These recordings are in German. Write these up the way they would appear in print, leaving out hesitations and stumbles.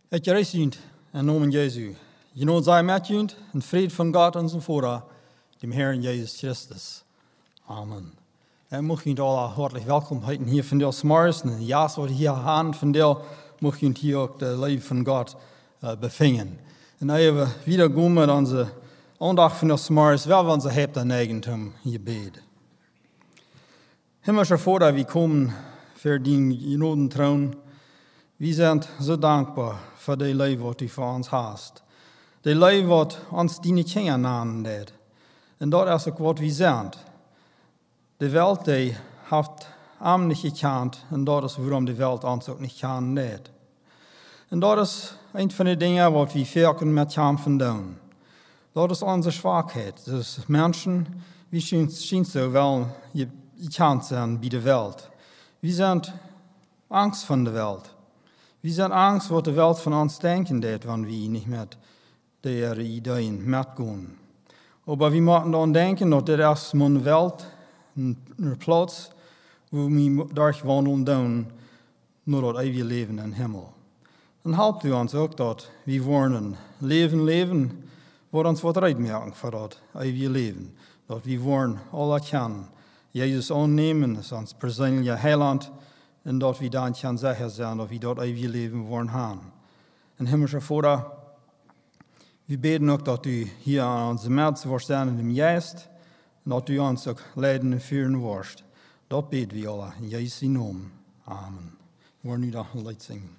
Het gereisd in Namen Jesu. Je know sei met je en vrede van God onze Vader, dem Herrn Jesus Christus. Amen. En mag je alle hartelijk welkom heten hier van de Smars en ja, wat hier aan van de mag je hier ook de leven van God bevingen. En nu hebben we wieder gaan met onze aandacht van de Smars, wel we onze hebt aan eigen hier bed. Himmlischer Vater, wir kommen für den Genodenthron. Wir sind so dankbar für das Leben, was du für uns hast. Das Leben, was uns deine Kinder nahen lädt. Und das ist auch, was wir sind. Die Welt, die hat am nicht gekannt, und das ist, warum die Welt uns auch nicht kennen lädt. Und das ist ein von den Dingen, was wir verken mit kämpfen tun. Das ist unsere Schwachheit. Das ist Menschen, wir scheinen so, weil gekannt sind bei der Welt. Wir sind Angst von der Welt. Wir sind Angst, was die Welt von uns denken wird, wenn wir nicht mit der Ideen mitgehen. Aber wir müssen daran denken, dass das ist meine Welt, ein Platz, wo wir durchwandeln dürfen, nur das ewige Leben im Himmel. Dann helpt du uns auch, dass wir wollen leben, wo uns was reitmerken für das ewige Leben. Dass wir wollen alle kennen, Jesus annehmen, als uns persönlicher Heiland, und dass wir dann sicher sein, dass wir dort ewige Leben wollen haben. Und himmlischer Vater, wir beten auch, dass du hier an unserem Herz wirst in dem Geist, und dass du uns auch leiden und führen wirst. Das beten wir alle in Jesu Namen. Amen. Wir wollen wieder ein Lied singen.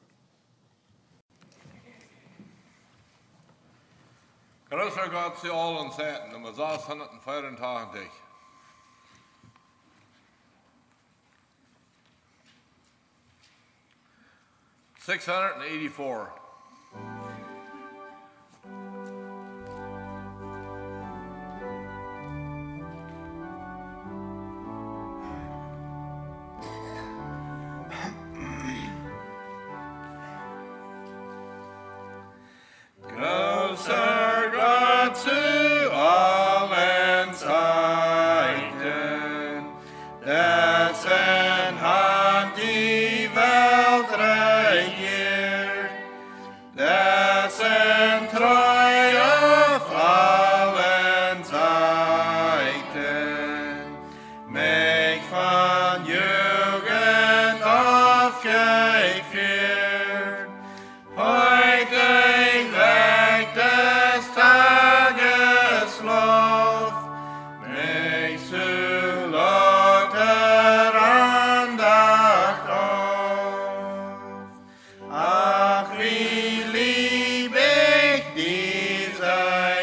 Größer Gott zu allen Zeiten, Nummer 684. $684. Großer Gott zu allen Zeiten, dessen Hand die Welt regiert, dessen Treu auf allen Seiten, mich von Jugend auf geführt, heute Weg des Tages Lauf, mich zu lauter Andacht auf. Ach, wie lieb ich diese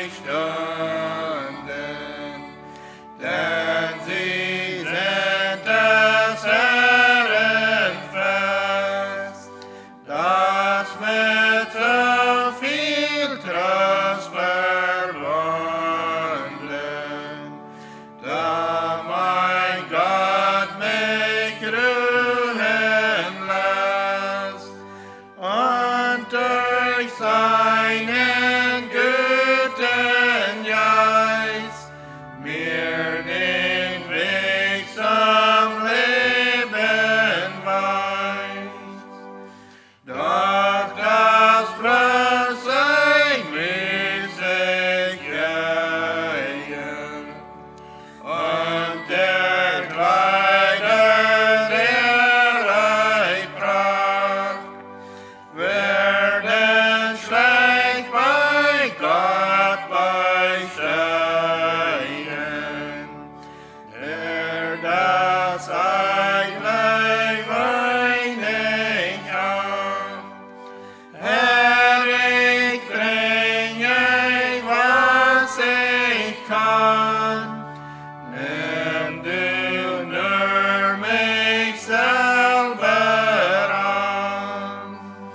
Stunden, denn sie sind des Herrn Fest, das mit so viel Trost verbunden, da mein Gott mich ruhen lässt und durch seinen guten Geist mir den Weg zum Leben weist. Doch das bloß ein müßig Gehen und der Kleider der Pracht werden schlecht bei Gott beistehen, der das eigentlich wenig hat. Herr, ich bringe, was ich kann, nimm du nur mich selber an.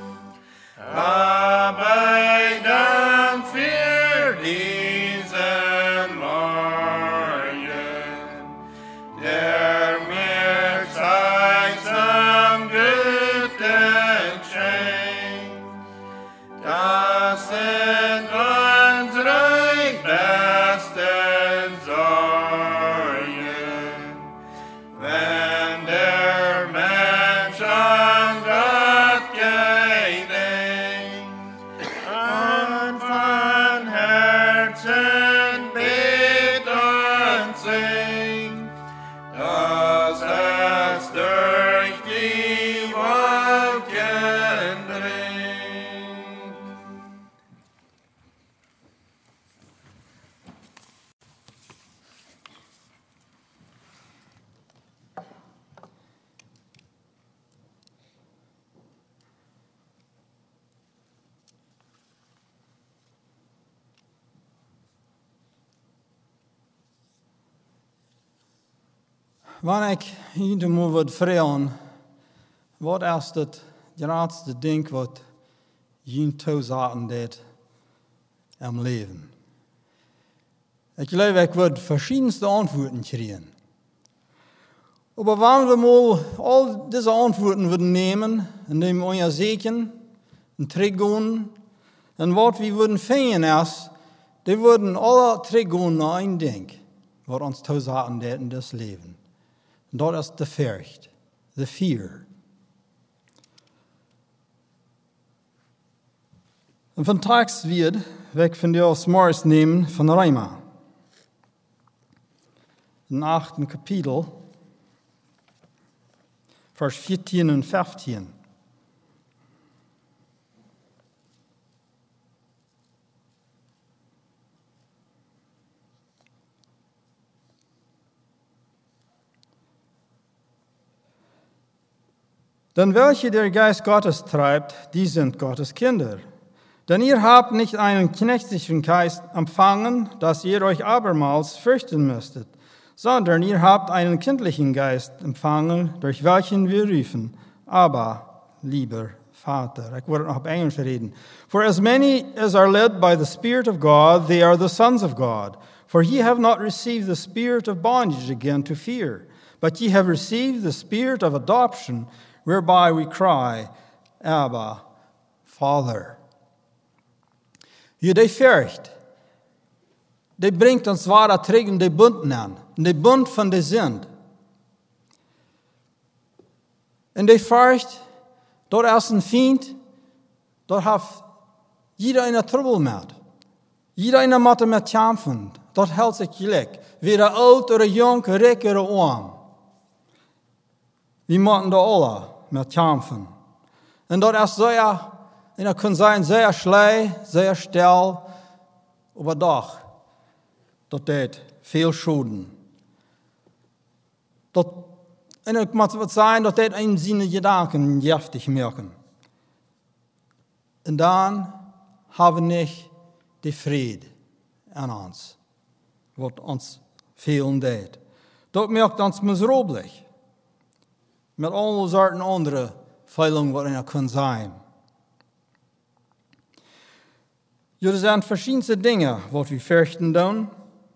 Aber Dank für diesen Morgen, der mir Zeit zum Guten schenkt. Das sind unsere besten Sorgen, wenn der Mensch an Gott gedenkt. Wanneer ik iemand wil vragen, wat is het grootste ding wat je toezaten deed am leven? Ik geloof, ik word verschiedenste antwoorden krijgen. Aber wenn wir mal all diese Antworten würden nehmen, und dem untersuchen, und trägen, und was wir würden finden ist, die würden alle trägen nach ein Ding, was uns zusagen deed in das Leben. Und das ist die Furcht, die Fear. Und von Text wird, weg von dir aufs Morris nehmen, von Römer. Im 8. Kapitel, Vers 14 und 15. Denn welche der Geist Gottes treibt, die sind Gottes Kinder. Denn ihr habt nicht einen knechtlichen Geist empfangen, dass ihr euch abermals fürchten müsstet, sondern ihr habt einen kindlichen Geist empfangen, durch welchen wir rufen, aber, lieber Vater. Ich werde noch auf Englisch reden. For as many as are led by the Spirit of God, they are the sons of God. For ye have not received the spirit of bondage again to fear, but ye have received the spirit of adoption, whereby we cry, Abba, Father. Ja, die Furcht, die bringt uns wahre terug in die Bund an, in die Bund von der Sünde. Und die Furcht, dort ist ein Feind, dort hat jeder eine Trouble mit. Jeder eine Mathe mit kämpfen. Dort hält sich gleich. Weder alt oder jung, reich oder arm. Wir müssen da alle mit kämpfen. Und dort ist sehr, und kann sein, sehr schlecht, sehr still, aber doch, dort hat viel Schulden. Dort, und es muss sein, dort hat einem seine Gedanken heftig merken. Und dann haben wir nicht die Friede an uns, was uns fehlen deed. Dort merkt uns miserabelig. Met alle soorten andere feilingen wat er kan zijn. Er zijn verschillende dingen wat we fürchten doen.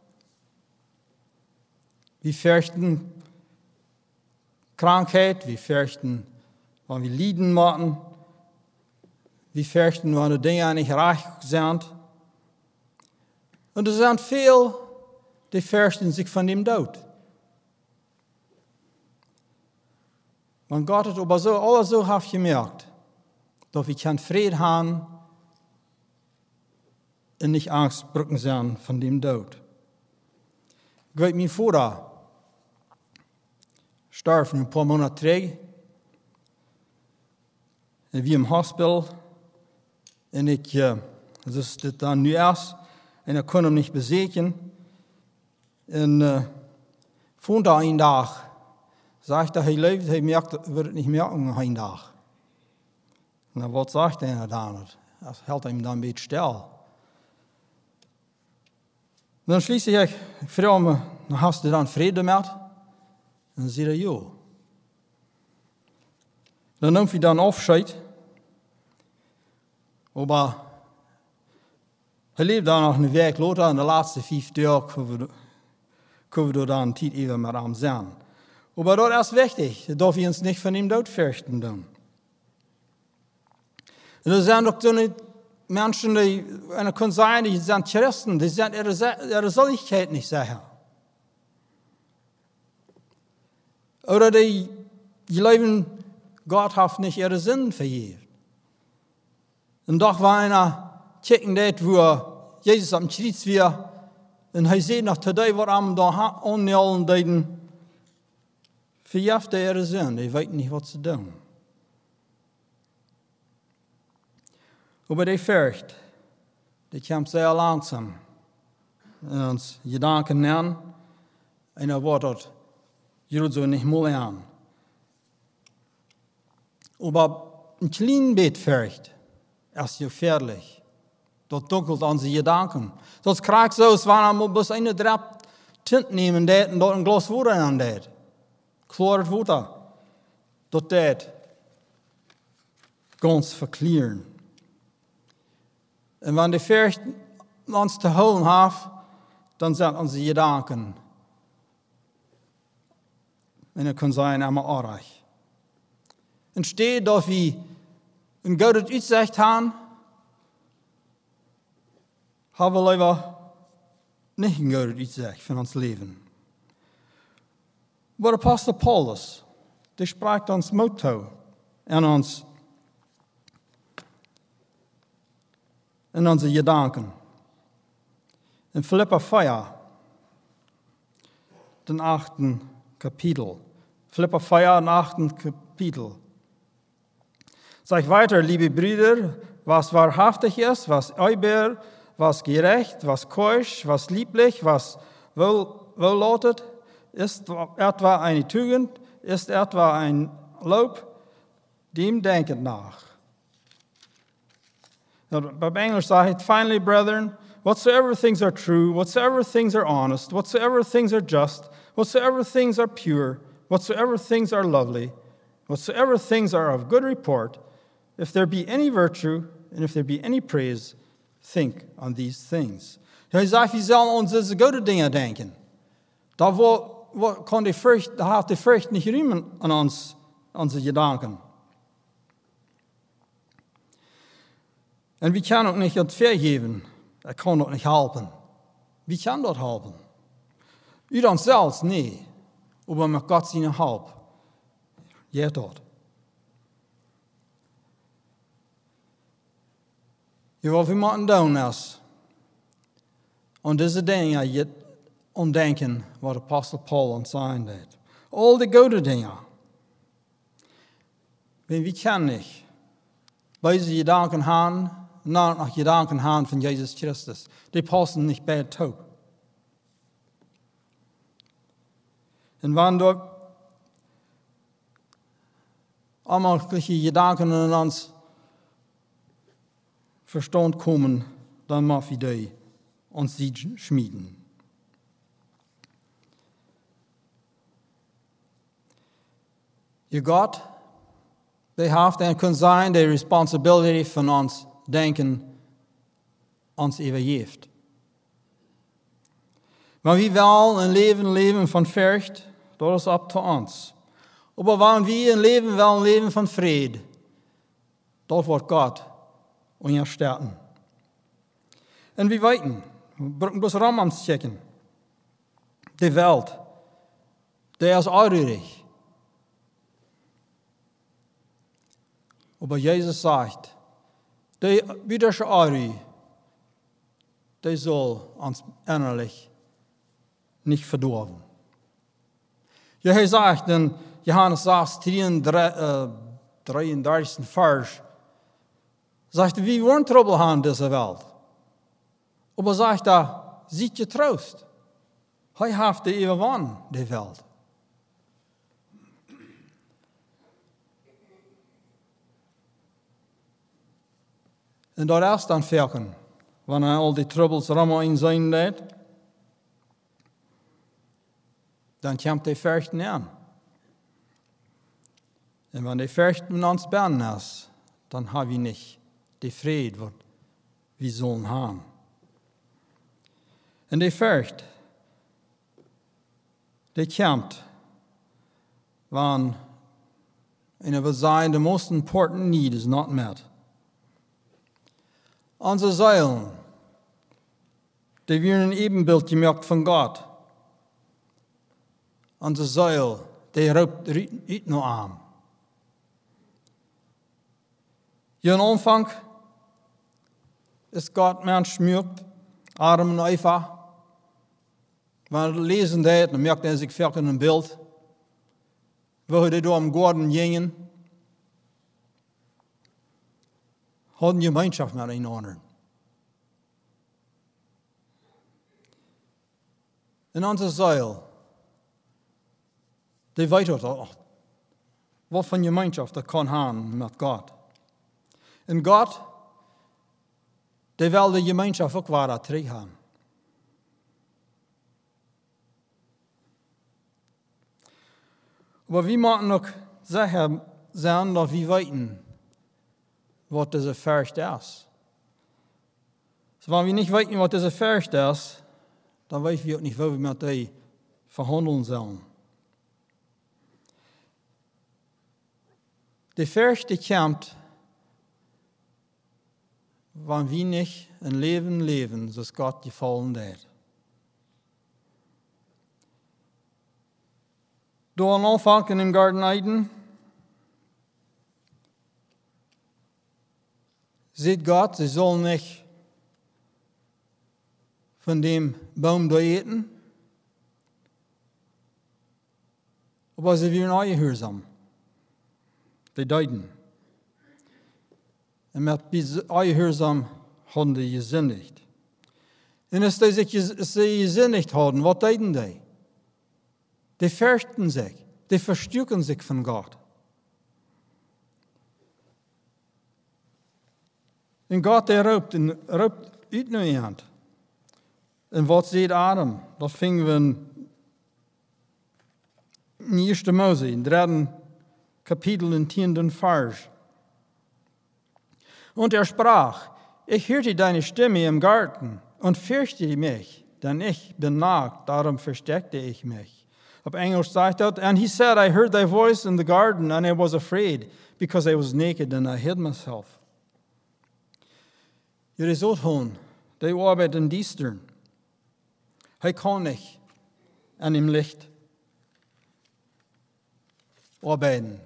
We fürchten Krankheit, we fürchten, wanneer we lijden moeten. We fürchten, wanneer de dingen niet recht zijn. En er zijn veel die fürchten zich van dem dood. Want Gott hat aber so, alles so gemerkt, dass wir keinen Frieden haben und nicht Angst brücken sein von dem Tod. Ich weiß, mein Vater starb ein paar Monate zurück. Und wir im Hospital. Und das ist dann nu erst. Und ich konnte ihn nicht besiegen. Und von da einen Tag sagt er, leeft, merkt, wird es nicht merken, einen Tag. Und was sagt er dann? Das hält ihm dann ein bisschen still. Und dann schließlich, ich frage mich, hast du dann Frieden mit? Und dann sagt er, ja. Dann nimmt er dann Abschied. Aber er lebt dann noch eine Week later, in de laatste 5 Tage können wir dann Zeit even mit ihm sein. Aber dort ist wichtig, dass wir uns nicht von ihm Tod fürchten. Und es sind auch so Menschen, die können sein, die sind Christen, die sind ihre Seligkeit nicht sicher. Oder die leben, Gott hat nicht ihre Sünden vergeben. Und doch war einer checken dort, wo Jesus am Kreuz war, und er sieht noch today, was am da annehmen deuten, verjafte ihre Sünde, die weten nicht, was sie tun. Aber die Furcht, die kommt sehr langsam in uns Gedanken an, und er wird dort so nicht mal an. Aber ein kleines bisschen Furcht ist gefährlich. Dat dunkelt onze Gedanken. Dat krijgt zo, als wanneer we bis eine Drap Tint nehmen deed en dort ein Glas Wasser an deed. klaar het water, dat ganz verklären. En wanneer de Fürcht ons te holen heeft, dan zijn onze gedanken. En het kan zijn allemaal aardig. En steht dat we een goede uitzicht hebben, hebben we liever niet een goede uitzicht van ons leven. Maar apostel Paulus, die spreekt ons moed toe en onze gedanken. In Philippa 4, den 8. Kapitel. Philippa 4, den 8. Kapitel. Sag weiter, liebe Brüder, was wahrhaftig ist, was euer, was gerecht, was keusch, was lieblich, was wohllautet, ist etwa eine Tugend, ist etwa ein Lob, dem denket nach. Beim Englisch sagt, finally, brethren, whatsoever things are true, whatsoever things are honest, whatsoever things are just, whatsoever things are pure, whatsoever things are lovely, whatsoever things are of good report, if there be any virtue, and if there be any praise, think on these things. Hij zegt, we zullen ons deze goede dingen denken. Daar kan de Furcht niet ruimen aan onze gedanken. En we kunnen ook niet het vergeven. Dat kan ook niet helpen. Wie kan dat helpen? U dan zelfs, nee. Maar met God zijn hulp. Ja, dat. Je wat we moeten doen is, om deze dingen je ontdenken wat apostel Paul ons zijn deed. Al de goede dingen. We kunnen niet bij ze gedanken hebben, nach gedanken hebben van Jezus Christus. Die passen niet bij het toe. En wanneer onmogelijke gedanken in ons Verstand komen, dan mag we die ons die schmieden. Je God, die heeft en kan zijn de responsibility van ons denken, ons overgeeft. Maar wie wel een leven van Furcht, dat is op te ons. Maar wanneer wie een leven van vrede, dat wordt God ondersteunen. En we weten, we brauchen bloß Romans checken. Die Welt, die ist unruhig. Aber Jesus sagt, die jüdische Unruhe, die soll uns innerlich nicht verdorben. Ja, er sagt in Johannes 6, 33. Vers, sagt, wir wollen Trouble haben in dieser Welt. Aber sagt er, seid getrost. Hij heeft de überwonnen, die Welt. En dat is dan verken, wanneer al die troubles allemaal in zijn deed, dan komt die Furcht aan. En wanneer die Furcht in ons binnen is, dan hebben we niet die vrede wat we zullen hebben. En die Furcht, die komt, wanneer, en we zeggen, the most important need is not met. Onze Zeilen, die werden een evenbeeld gemaakt van God. Onze Zeil, die roept uit naar aan. Je aanvang is God mens gemaakt, Adam en Eva. Wanneer we lezen dat, dan merkt hij zich vaak in een beeld. Waar die door een garten gingen. Hadden gemeenschap met een ander. En onze Zeil, die weet wat van gemeenschap dat kan hebben met God. En God, die wil de gemeenschap ook waar terug hebben. Aber wir müssen auch sicher sein, dass wir wissen, was diese Furcht ist. So, wenn wir nicht wissen, was diese Furcht ist, dann wissen wir auch nicht, wo wir mit dem verhandeln sollen. Die Furcht, die kommt, wenn wir nicht ein Leben leben, das Gott gefallen hat. Door am Anfang in dem Garten Eden sieht Gott, sie sollen nicht von dem Baum da eten, aber sie werden auch gehorsam. Die deuten. Und mit gehorsam haben die gesündigt. Und als sie sich gesündigt haben, was deuten die? Die fürchten sich, die verstücken sich von Gott. Und Gott, der roept uit naar iemand. En wat zegt Adam? Dat vingen we in 1. Mose, in 3. Kapitel, in 10. Vers. Und sprach, ich hörte deine Stimme im Garten und fürchte mich, denn ich bin nackt, darum versteckte ich mich. Op English sagt dat, and he said, I heard thy voice in the garden, and I was afraid, because I was naked, and I hid myself. Jullie zult gewoon, die arbeid in diesteren. Hij kan niet aan hem licht arbeiden.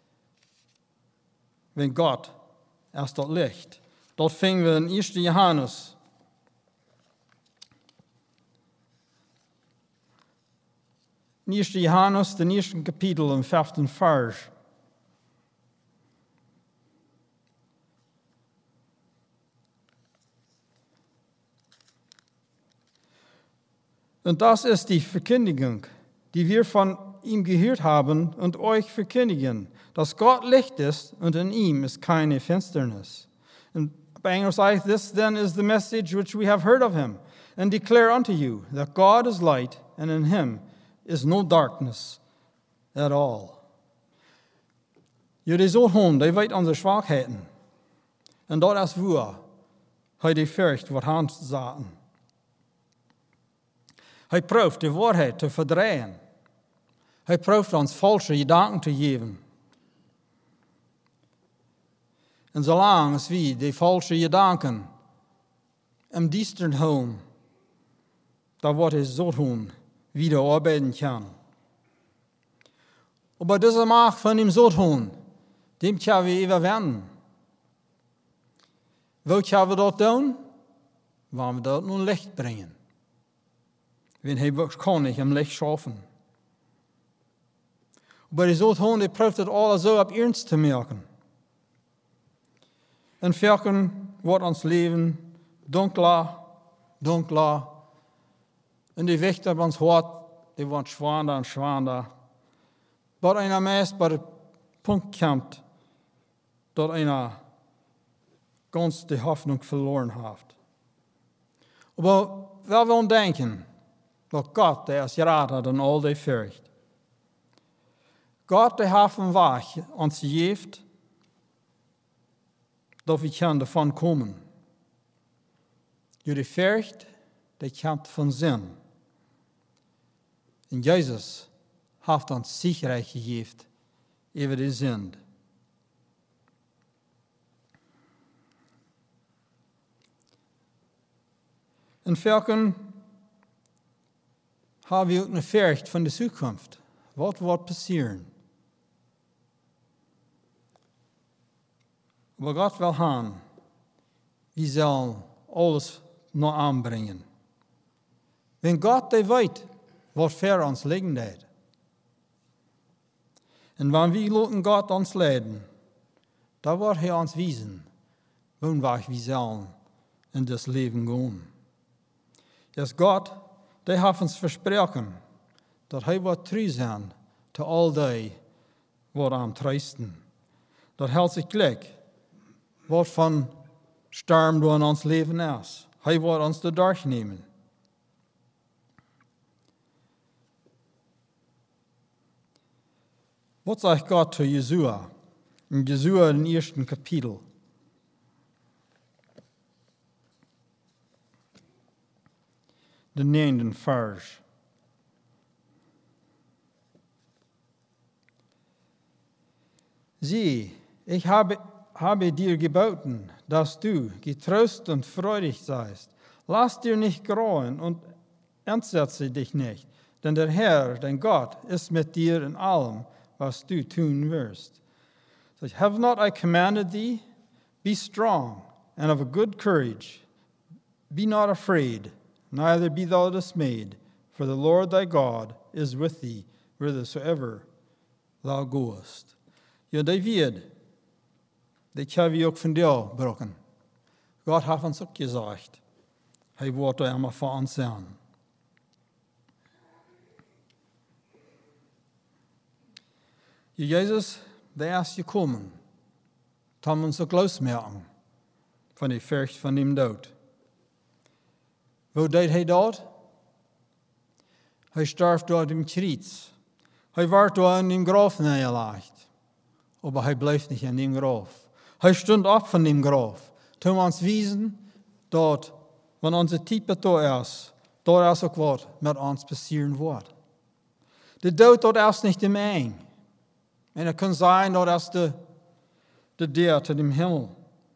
Wenn Gott erst dat licht. Dat vingen we in 1. Johannes. In 1. Johannes, den 1. Kapitel, im 5. Vers. Und das ist die Verkündigung, die wir von ihm gehört haben und euch verkündigen, dass Gott Licht ist und in ihm ist keine Finsternis. And by English like this then is the message which we have heard of him and declare unto you that God is light and in him is no darkness at all. Jullie zo'n hond, die weet onze zwakheden. En dat is waar hij die furcht wat aan zaten. Hij proeft de waarheid te verdrehen. Hij proeft ons falsche gedanken te geven. En zolang als we die falsche gedanken im Diensten houden, dan wordt hij zo doen wieder arbeiten kann. Aber diese Macht von dem so tun, dem können wir überwinden. Wo können wir das tun? Wenn wir dort nun Licht bringen. Wenn er kann nicht im Licht schaffen. Aber die so tun, die prüft das alles so ab ernst zu merken. Und verken wird ons Leben dunkler, dunkler. Und die Wächter op ons hart, die wordt schwander und schwander. Tot einer meest bei dem Punkt kommt, dat einer ganz die Hoffnung verloren hat. Aber wir wollen denken, dass Gott, der ist gerade an all die Furcht. Gott, der hat einen Weg uns gegeben, dass wir davon kommen. Die Furcht, die kommt von Sinn. Und Jesus hat uns Sicherheit gegeben über die Sünde. In Verken haben wir auch eine Furcht von der Zukunft. Was wird passieren? Aber Gott will haben, wir sollen alles noch anbringen. Wenn Gott der weiß, was für uns liegen hat. Und wenn wir lassen Gott uns leiden, dann wird er uns wiesen, wohin wir sollen in das Leben gehen. Yes, Gott, der hat uns versprochen, dass er wird treu sein zu all die, die am treusten. Dat hält sich gleich, was von Sturm in ons Leben ist. Er wird uns da durchnehmen. Was sagt Gott zu Jesua? In Jesua im 1. Kapitel. Den 9. Vers. Sieh, ich habe dir geboten, dass du getrost und freudig seist. Lass dir nicht grauen und entsetze dich nicht, denn der Herr, dein Gott, ist mit dir in allem, was du tun wirst. So, have not I commanded thee? Be strong and of a good courage. Be not afraid, neither be thou dismayed, for the Lord thy God is with thee whithersoever thou goest. Ja, die wird, die kan vi ook van jou brokken. Gott hat uns auch gesagt, hij wordt er immer voor ons zijn. Ja, Jesus, der ist gekommen, haben uns auch losmerken von der Furcht von dem Tod. Wo deed hij dat? Hij starb dort im Kreuz. Hij werd dort in dem Grab neergelegt. Aber hij bleef nicht in dem Grab. Hij stond op von dem Grab. Toen ons wiesen, dat, wenn onze type da ist auch was mit uns passieren wird. Der Tod dort ist nicht im Eng. Und es kann sein, dass der Deur zu dem Himmel.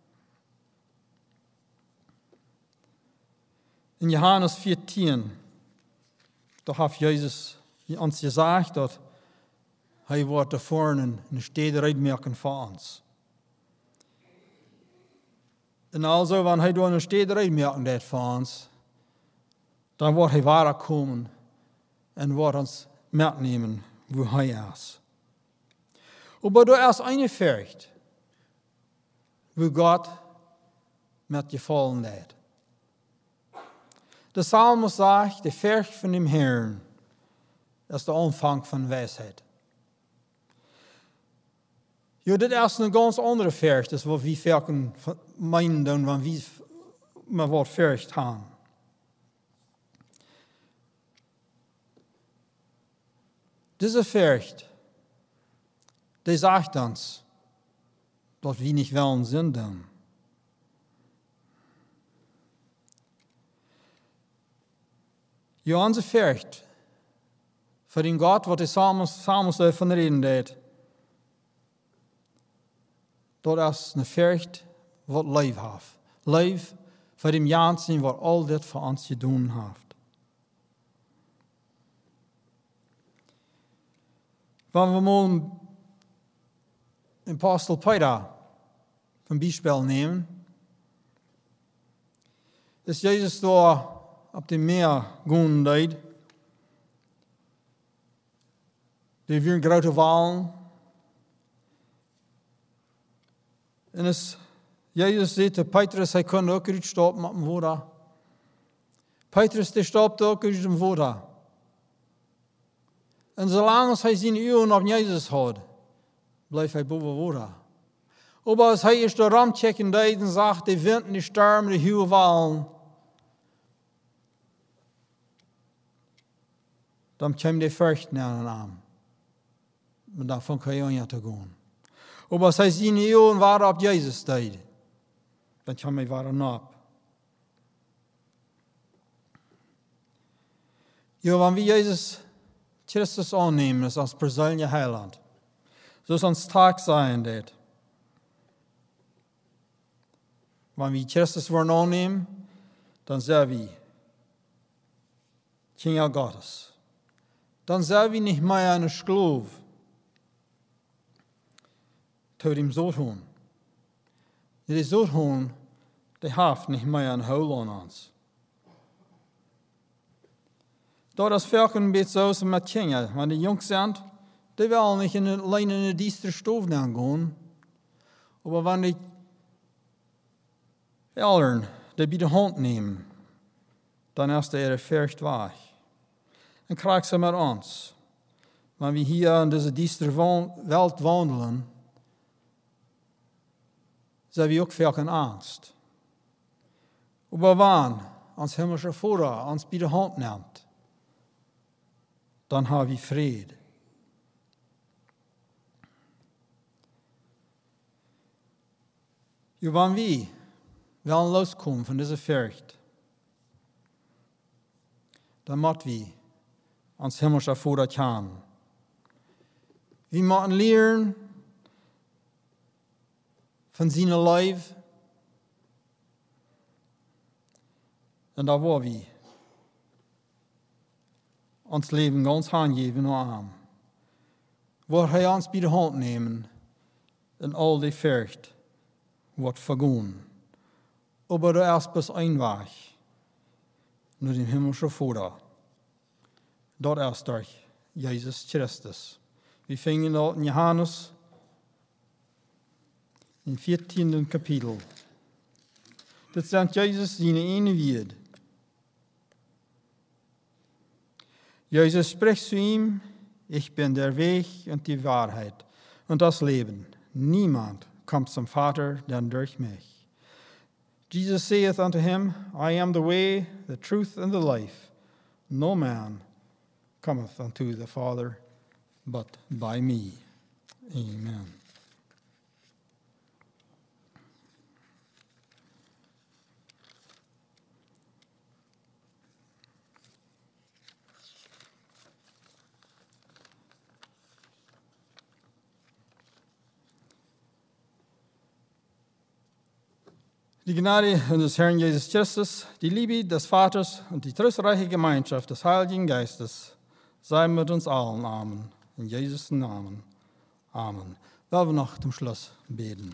In Johannes 14, da hat Jesus uns gesagt, dass er wird da vorne eine Städte reinmerken für uns. Und also, wenn er da eine Städte reinmerken wird für uns, dann wird er weiterkommen und wird uns mitnehmen, wo er ist. Aber da ist eine Furcht, wo Gott mit gefallen hat. Der Psalm sagt, die Furcht von dem Herrn ist der Anfang von Weisheit. Ja, das ist eine ganz andere Furcht, das was wir meinen, wenn wir mal was Furcht haben. Diese Furcht, die sagt uns, dass wir nicht wollen sünden. Ja, unsere Furcht für den Gott, was der Psalmus davon reden hat, das ist eine Furcht, was Leben hat. Leben für den Jansen, was all das für uns getan hat. Wenn wir mal den Apostel Peter zum Beispiel nehmen, ist Jesus da auf dem Meer gegangen. Die waren große Wahlen. Und Jesus sagte, Petrus, hij kon ook uit stoppen met dem Wasser. Petrus, der stopte ook uit dem Wasser. Und solange hij zijn ogen op Jesus had, bleef hij boven Wasser. Aber als hij is de ramchecken deed en zag, de wind, de storm, de hohe Wellen, dan kwam de furcht naar hem aan. Maar dan vond hij aan te gaan. Aber als hij zijn ogen waren op Jesus deed, dan kwam hij waren op. Ja, wenn wir Jesus Christus annehmen als persönlicher Heiland, so ist uns Tag sein wird. Wenn wir Christus annehmen, dann sind wir Kinder Gottes. Dann sind wir nicht mehr eine Sklave zu dem Satan. Der Satan, der hat nicht mehr ein Hol an uns. Da das Volk ein bisschen so mit Kindern, wenn die Jungs sind, die wollen nicht allein in die düstere Stube gehen. Aber wenn die Eltern die bei der Hand nehmen, dann ist ihre Furcht weg. Und kriegt sie mit uns. Wenn wir hier in dieser düsteren Welt wandeln, sind wir auch viel Angst. Aber wenn uns himmlischer Vater uns bei der Hand nimmt, dann haben wir Frieden. Jo, wann wir wollen loskommen von dieser Furcht, dann müssen wir ans himmlische Vater kennen. Wir müssen lernen von seinem Leben. Und da war wir ons Leben ganz hingeben und arm. Wo er uns bei der Hand nehmen und all die Furcht wird vergehen. Aber du erst bis ein Weg nur dem himmlischen Vater. Dort erst durch Jesus Christus. Wir fingen dort in Johannes im 14. Kapitel. Das sagt Jesus seine eine Wort. Jesus spricht zu ihm, ich bin der Weg und die Wahrheit und das Leben. Niemand kommt zum Vater, denn durch mich. Jesus saith unto him, I am the way, the truth, and the life. No man cometh unto the Father, but by me. Amen. Die Gnade unseres Herrn Jesus Christus, die Liebe des Vaters und die tröstreiche Gemeinschaft des Heiligen Geistes sei mit uns allen. Amen. In Jesus' Namen. Amen. Wollen wir noch zum Schluss beten.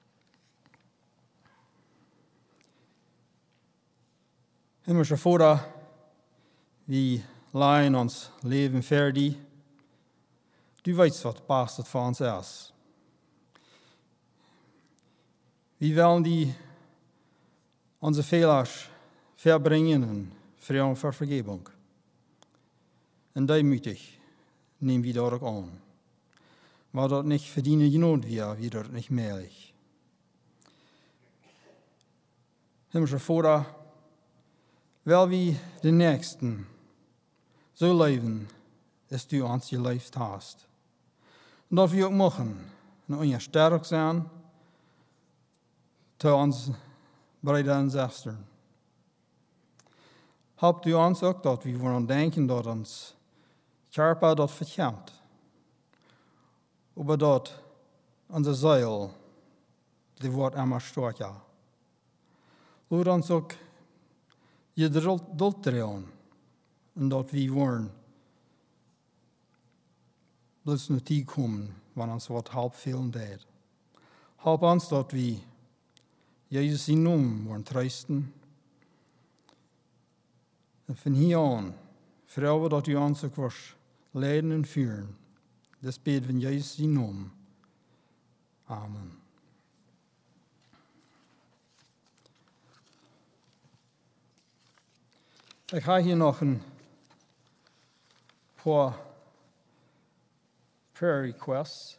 Himmlischer Vater, wir leihen uns Leben für dich. Du weißt, was passt für uns ist. Wir wollen unsere Fehler verbringen und fragen für Vergebung. Und demütig nehmen wir dort an. Weil dort nicht verdienen genug wir dort nicht mehrlich. Himmlischer Vater, weil wir den Nächsten so leben, dass du uns gelebt hast. Und dass wir auch machen, und unser stark sein, zu uns Brüder und Schwestern. Help du uns auch, dass wir wollen denken, dass uns Körper dort verkämmt. Aber dort unsere Seele, die wird immer stärker. Lass uns auch Geduld drehen, und dass wir wollen, bloß nur die kommen, wenn uns was halb fehlen wird. Help uns, dass wir Jesus in Namen wollen trösten. Und von hier an, vertrauen, dass du uns auch leiden und führen. Das beten wir in Jesus in Namen. Amen. Ich habe hier noch ein paar prayer requests.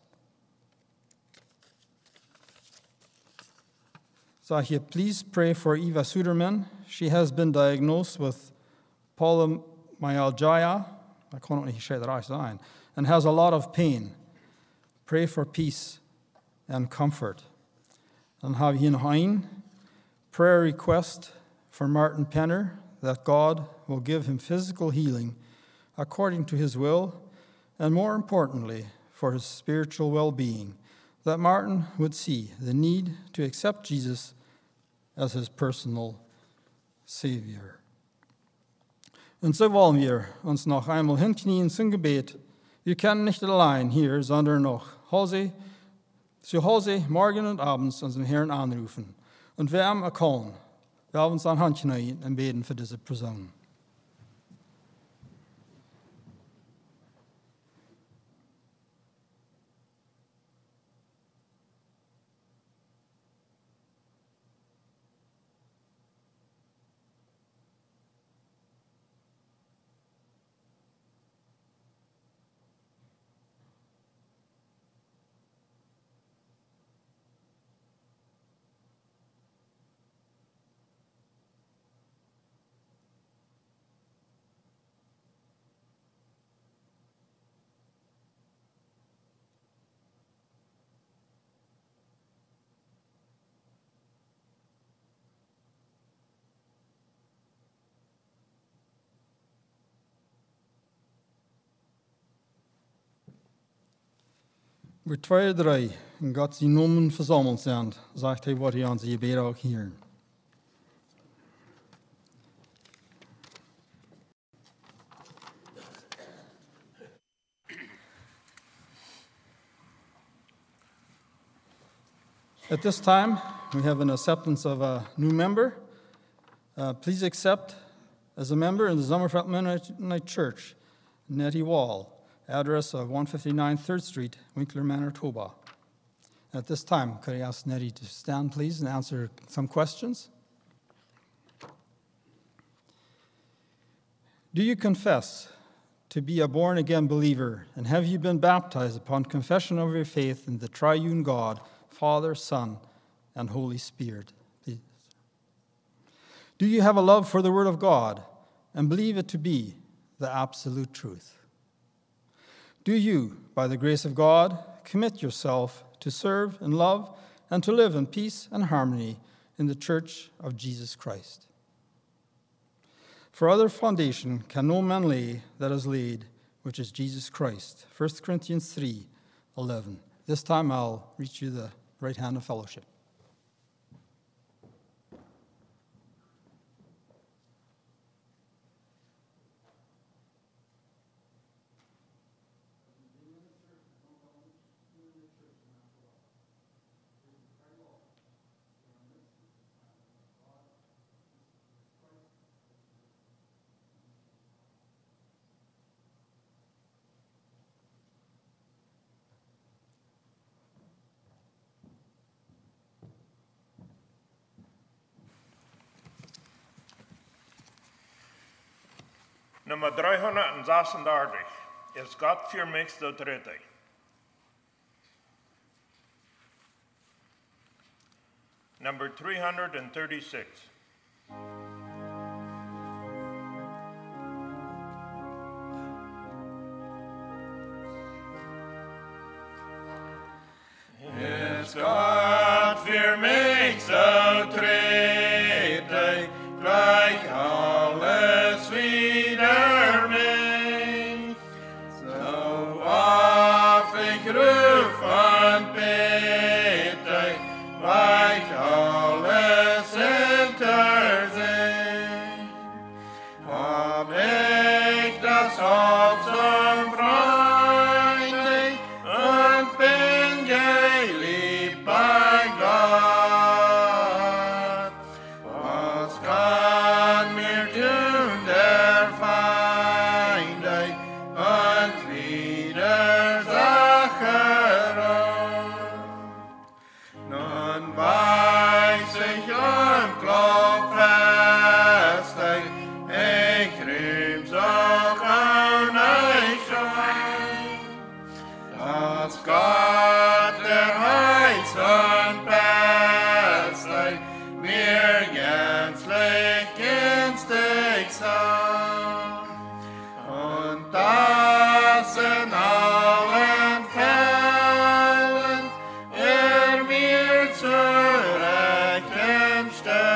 So here, please pray for Eva Suderman. She has been diagnosed with polymyalgia, I can't really say that right, and has a lot of pain. Pray for peace and comfort. Dann habe ich hier noch ein prayer request for Martin Penner, that God will give him physical healing according to his will, and more importantly, for his spiritual well-being, that Martin would see the need to accept Jesus as his personal Savior. Und so wollen wir uns noch einmal hinknien zum Gebet. Wir können nicht allein hier, sondern noch zu Hause morgen und abends unseren Herrn anrufen. Und wer am kann, wir uns an Hand knien und beten für diese Person. Waar 2 of 3 in Gods Namen versammelt zijn, zegt hij wat hij aan zijn gebed ook hier. At this time, we have an acceptance of a new member. Please accept as a member in the Zomerveld Mennonite Church, Nettie Wall, address of 159 3rd Street, Winkler, Manitoba. At this time, could I ask Nettie to stand, please, and answer some questions? Do you confess to be a born-again believer, and have you been baptized upon confession of your faith in the triune God, Father, Son, and Holy Spirit? Please. Do you have a love for the Word of God and believe it to be the absolute truth? Do you, by the grace of God, commit yourself to serve and love and to live in peace and harmony in the Church of Jesus Christ? For other foundation can no man lay that is laid, which is Jesus Christ. 1 Corinthians 3:11. This time I'll reach you the right hand of fellowship. Nummer 336 is God für mich der Dritte. Number 336. Ist Gott für mich so Dritte, gleich alles wieder mich. So oft ich ruf und bete, gleich alles hinter sich. Hab ich das Haupt zum Freunde und bin geliebt bei Gott. Was kann mir tun der Feinde und Widersacher? Nun weiß ich und glaub fest, ich rühm's auch an euch schon, dass Gott der Heiß und Beste mir gänzlich günstig sei. Und das in allen Fällen mir zur Rechten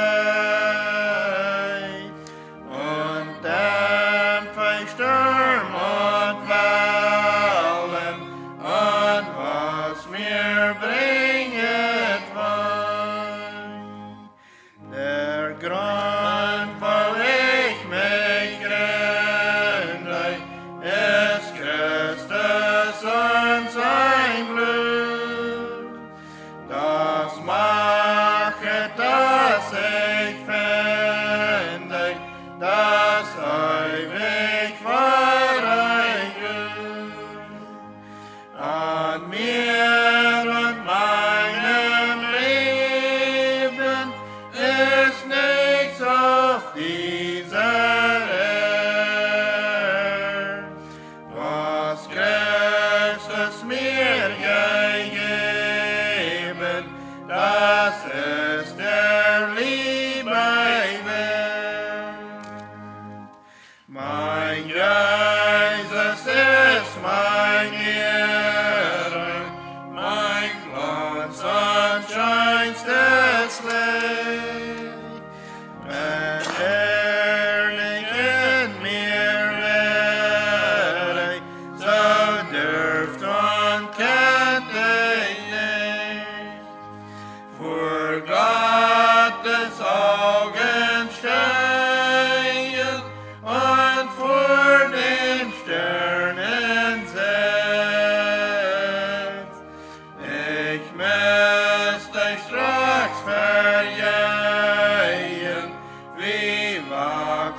steht. Und dämpfe Sturm und Wellen und was mir bringet Wein. Der Grund, wo ich mich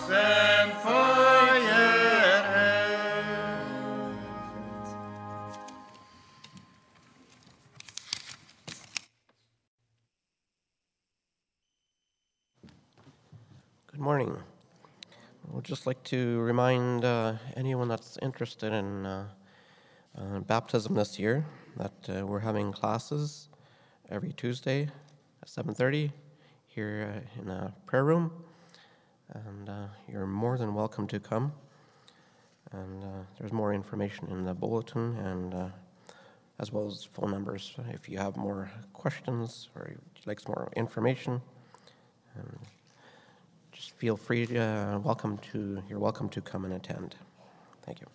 and fire heeft. Good morning. I would just like to remind anyone that's interested in baptism this year that we're having classes every Tuesday at 7:30 here in a prayer room, and you're more than welcome to come. And there's more information in the bulletin, and as well as phone numbers if you have more questions or you'd like some more information. And just feel free to you're welcome to come and attend. Thank you.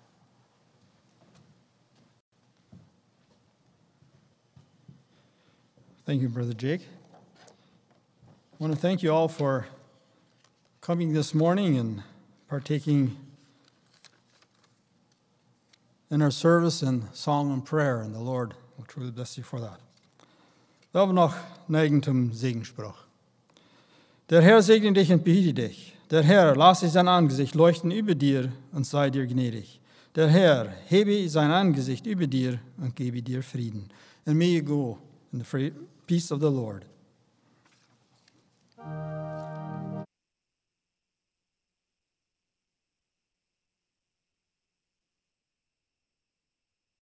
Thank you, Brother Jake. I want to thank you all for coming this morning and partaking in our service in song and prayer, and the Lord will truly bless you for that. Wir haben noch neigen zum Segensspruch. Der Herr segne dich und behüte dich. Der Herr lasse sein Angesicht leuchten über dir und sei dir gnädig. Der Herr hebe sein Angesicht über dir und gebe dir Frieden. And may you go in the peace of the Lord.